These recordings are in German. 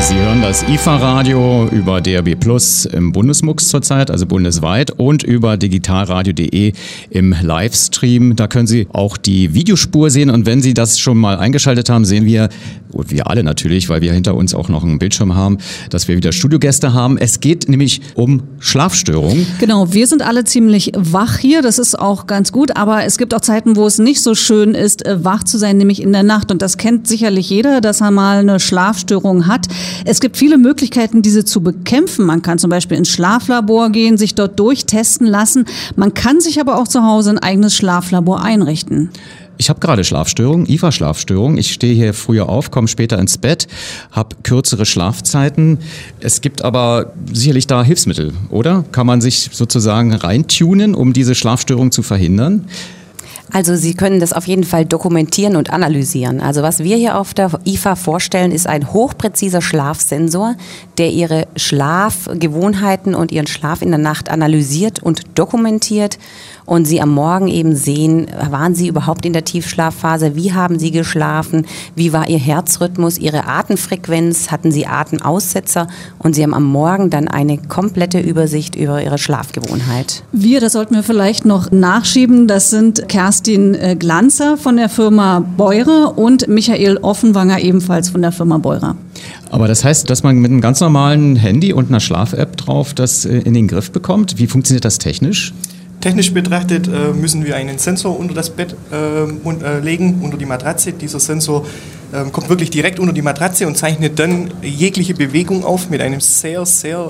Sie hören das IFA-Radio über DAB+ im Bundesmux zurzeit, also bundesweit, und über digitalradio.de im Livestream. Da können Sie auch die Videospur sehen, und wenn Sie das schon mal eingeschaltet haben, sehen wir, und wir alle natürlich, weil wir hinter uns auch noch einen Bildschirm haben, dass wir wieder Studiogäste haben. Es geht nämlich um Schlafstörungen. Genau, wir sind alle ziemlich wach hier, das ist auch ganz gut, aber es gibt auch Zeiten, wo es nicht so schön ist, wach zu sein, nämlich in der Nacht, und das kennt sicherlich jeder, dass er mal eine Schlafstörung hat. Es gibt viele Möglichkeiten, diese zu bekämpfen. Man kann zum Beispiel ins Schlaflabor gehen, sich dort durchtesten lassen. Man kann sich aber auch zu Hause ein eigenes Schlaflabor einrichten. Ich habe gerade Schlafstörungen, IFA-Schlafstörungen. Ich stehe hier früher auf, komme später ins Bett, habe kürzere Schlafzeiten. Es gibt aber sicherlich da Hilfsmittel, oder? Kann man sich sozusagen reintunen, um diese Schlafstörung zu verhindern? Also Sie können das auf jeden Fall dokumentieren und analysieren. Also was wir hier auf der IFA vorstellen, ist ein hochpräziser Schlafsensor, der Ihre Schlafgewohnheiten und Ihren Schlaf in der Nacht analysiert und dokumentiert, und Sie am Morgen eben sehen, waren Sie überhaupt in der Tiefschlafphase, wie haben Sie geschlafen, wie war Ihr Herzrhythmus, Ihre Atemfrequenz, hatten Sie Atemaussetzer, und Sie haben am Morgen dann eine komplette Übersicht über Ihre Schlafgewohnheit. Das sollten wir vielleicht noch nachschieben, das sind Kerstin Glanzer von der Firma Beurer und Michael Offenwanger ebenfalls von der Firma Beurer. Aber das heißt, dass man mit einem ganz normalen Handy und einer Schlaf-App drauf das in den Griff bekommt? Wie funktioniert das technisch? Technisch betrachtet müssen wir einen Sensor unter das Bett legen, unter die Matratze. Dieser Sensor kommt wirklich direkt unter die Matratze und zeichnet dann jegliche Bewegung auf mit einem sehr, sehr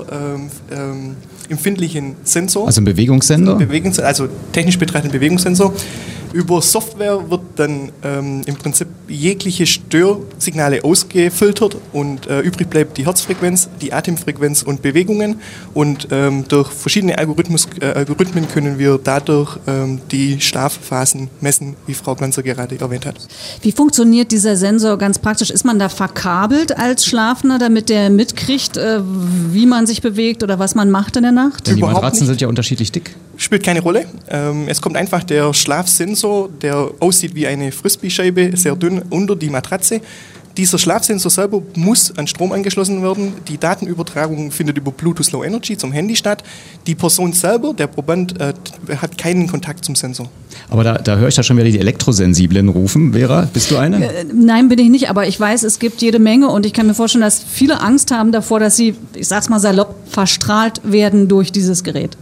empfindlichen Sensor. Also ein Bewegungssensor? Also technisch betrachtet ein Bewegungssensor. Über Software wird dann im Prinzip jegliche Störsignale ausgefiltert, und übrig bleibt die Herzfrequenz, die Atemfrequenz und Bewegungen, und durch verschiedene Algorithmen können wir dadurch die Schlafphasen messen, wie Frau Glanzer gerade erwähnt hat. Wie funktioniert dieser Sensor ganz praktisch? Ist man da verkabelt als Schlafender, damit der mitkriegt, wie man sich bewegt oder was man macht in der Nacht? Denn die Matratzen sind ja unterschiedlich dick. Spielt keine Rolle. Es kommt einfach der Schlafsensor, der aussieht wie eine Frisbee-Scheibe, sehr dünn, unter die Matratze. Dieser Schlafsensor selber muss an Strom angeschlossen werden. Die Datenübertragung findet über Bluetooth Low Energy zum Handy statt. Die Person selber, der Proband, hat keinen Kontakt zum Sensor. Aber da höre ich ja schon wieder die Elektrosensiblen rufen. Vera, bist du eine? Nein, bin ich nicht, aber ich weiß, es gibt jede Menge, und ich kann mir vorstellen, dass viele Angst haben davor, dass sie, ich sag's mal salopp, verstrahlt werden durch dieses Gerät.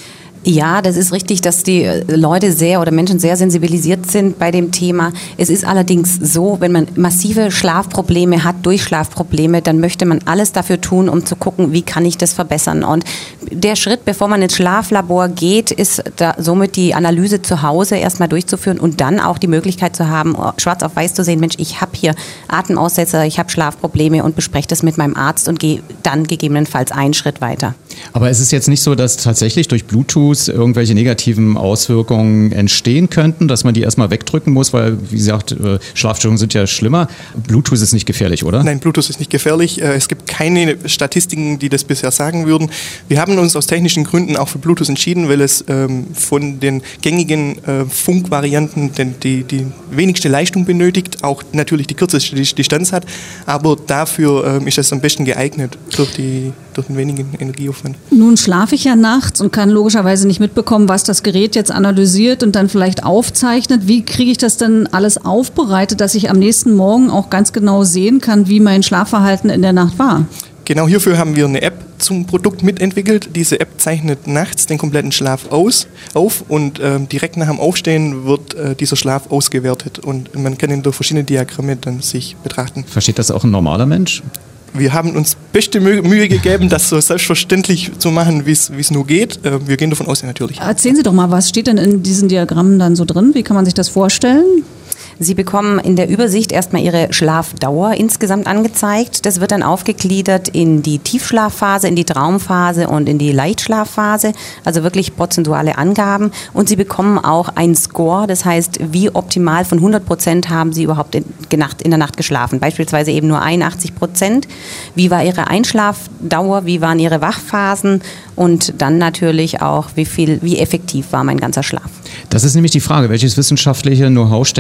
Ja, das ist richtig, dass die Menschen sehr sensibilisiert sind bei dem Thema. Es ist allerdings so, wenn man massive Schlafprobleme hat, Durchschlafprobleme, dann möchte man alles dafür tun, um zu gucken, wie kann ich das verbessern. Und der Schritt, bevor man ins Schlaflabor geht, ist da somit die Analyse zu Hause erstmal durchzuführen und dann auch die Möglichkeit zu haben, schwarz auf weiß zu sehen, Mensch, ich habe hier Atemaussetzer, ich habe Schlafprobleme, und bespreche das mit meinem Arzt und gehe dann gegebenenfalls einen Schritt weiter. Aber es ist jetzt nicht so, dass tatsächlich durch Bluetooth irgendwelche negativen Auswirkungen entstehen könnten, dass man die erstmal wegdrücken muss, weil, wie gesagt, Schlafstörungen sind ja schlimmer. Bluetooth ist nicht gefährlich, oder? Nein, Bluetooth ist nicht gefährlich. Es gibt keine Statistiken, die das bisher sagen würden. Wir haben uns aus technischen Gründen auch für Bluetooth entschieden, weil es von den gängigen Funkvarianten die wenigste Leistung benötigt, auch natürlich die kürzeste Distanz hat, aber dafür ist es am besten geeignet durch den wenigen Energieaufwand. Nun schlafe ich ja nachts und kann logischerweise nicht mitbekommen, was das Gerät jetzt analysiert und dann vielleicht aufzeichnet. Wie kriege ich das denn alles aufbereitet, dass ich am nächsten Morgen auch ganz genau sehen kann, wie mein Schlafverhalten in der Nacht war? Genau hierfür haben wir eine App zum Produkt mitentwickelt. Diese App zeichnet nachts den kompletten Schlaf auf, und direkt nach dem Aufstehen wird dieser Schlaf ausgewertet, und man kann ihn durch verschiedene Diagramme dann sich betrachten. Versteht das auch ein normaler Mensch? Wir haben uns beste Mühe gegeben, das so selbstverständlich zu machen, wie es nur geht. Wir gehen davon aus, ja, natürlich. Erzählen Sie doch mal, was steht denn in diesen Diagrammen dann so drin? Wie kann man sich das vorstellen? Sie bekommen in der Übersicht erstmal Ihre Schlafdauer insgesamt angezeigt. Das wird dann aufgegliedert in die Tiefschlafphase, in die Traumphase und in die Leichtschlafphase, also wirklich prozentuale Angaben. Und Sie bekommen auch einen Score, das heißt, wie optimal von 100% haben Sie überhaupt in der Nacht geschlafen. Beispielsweise eben nur 81%. Wie war Ihre Einschlafdauer, wie waren Ihre Wachphasen und dann natürlich auch, wie effektiv war mein ganzer Schlaf. Das ist nämlich die Frage, welches wissenschaftliche Know-how steckt denn dahinter?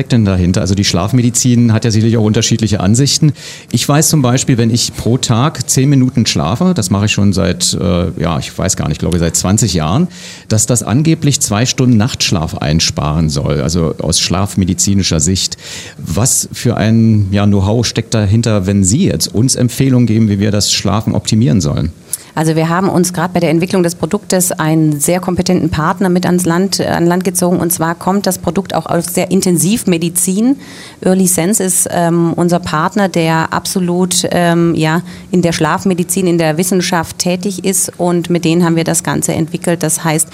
dahinter. Also die Schlafmedizin hat ja sicherlich auch unterschiedliche Ansichten. Ich weiß zum Beispiel, wenn ich pro Tag 10 Minuten schlafe, das mache ich schon seit, ich weiß gar nicht, glaube ich seit 20 Jahren, dass das angeblich 2 Stunden Nachtschlaf einsparen soll, also aus schlafmedizinischer Sicht. Was für ein Know-how steckt dahinter, wenn Sie jetzt uns Empfehlungen geben, wie wir das Schlafen optimieren sollen? Also wir haben uns gerade bei der Entwicklung des Produktes einen sehr kompetenten Partner mit an Land gezogen, und zwar kommt das Produkt auch aus der Intensivmedizin. Early Sense ist unser Partner, der absolut in der Schlafmedizin, in der Wissenschaft tätig ist, und mit denen haben wir das Ganze entwickelt. Das heißt,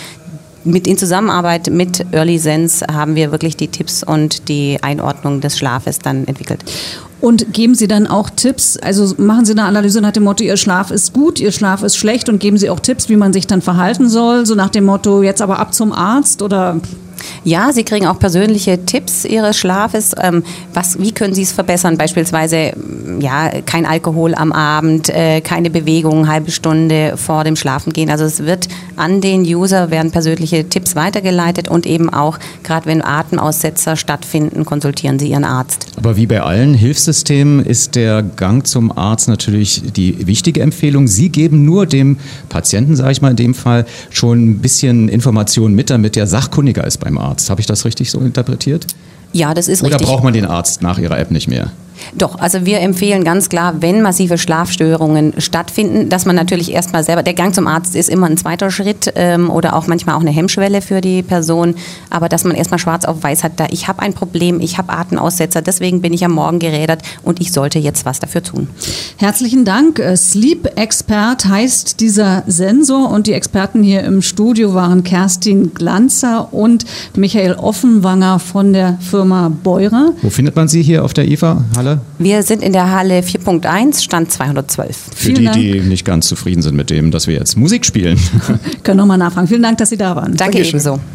in Zusammenarbeit mit Early Sense haben wir wirklich die Tipps und die Einordnung des Schlafes dann entwickelt. Und geben Sie dann auch Tipps, also machen Sie eine Analyse nach dem Motto, Ihr Schlaf ist gut, Ihr Schlaf ist schlecht, und geben Sie auch Tipps, wie man sich dann verhalten soll, so nach dem Motto, jetzt aber ab zum Arzt, oder? Ja, Sie kriegen auch persönliche Tipps Ihres Schlafes. Wie können Sie es verbessern? Beispielsweise kein Alkohol am Abend, keine Bewegung, halbe Stunde vor dem Schlafengehen. Also es wird an den User werden persönliche Tipps weitergeleitet, und eben auch, gerade wenn Atemaussetzer stattfinden, konsultieren Sie Ihren Arzt. Aber wie bei allen Hilfssystemen ist der Gang zum Arzt natürlich die wichtige Empfehlung. Sie geben nur dem Patienten, sage ich mal in dem Fall, schon ein bisschen Informationen mit, damit der sachkundiger ist beim Arzt. Habe ich das richtig so interpretiert? Ja, das ist richtig. Oder braucht man den Arzt nach Ihrer App nicht mehr? Doch, also wir empfehlen ganz klar, wenn massive Schlafstörungen stattfinden, dass man natürlich erstmal selber, der Gang zum Arzt ist immer ein zweiter Schritt oder auch manchmal auch eine Hemmschwelle für die Person, aber dass man erstmal schwarz auf weiß hat, ich habe ein Problem, ich habe Atemaussetzer, deswegen bin ich am Morgen gerädert und ich sollte jetzt was dafür tun. Herzlichen Dank. Sleep Expert heißt dieser Sensor, und die Experten hier im Studio waren Kerstin Glanzer und Michael Offenwanger von der Firma Beurer. Wo findet man Sie hier auf der IFA-Halle? Wir sind in der Halle 4.1, Stand 212. Für die nicht ganz zufrieden sind mit dem, dass wir jetzt Musik spielen. Können nochmal nachfragen. Vielen Dank, dass Sie da waren. Danke ebenso.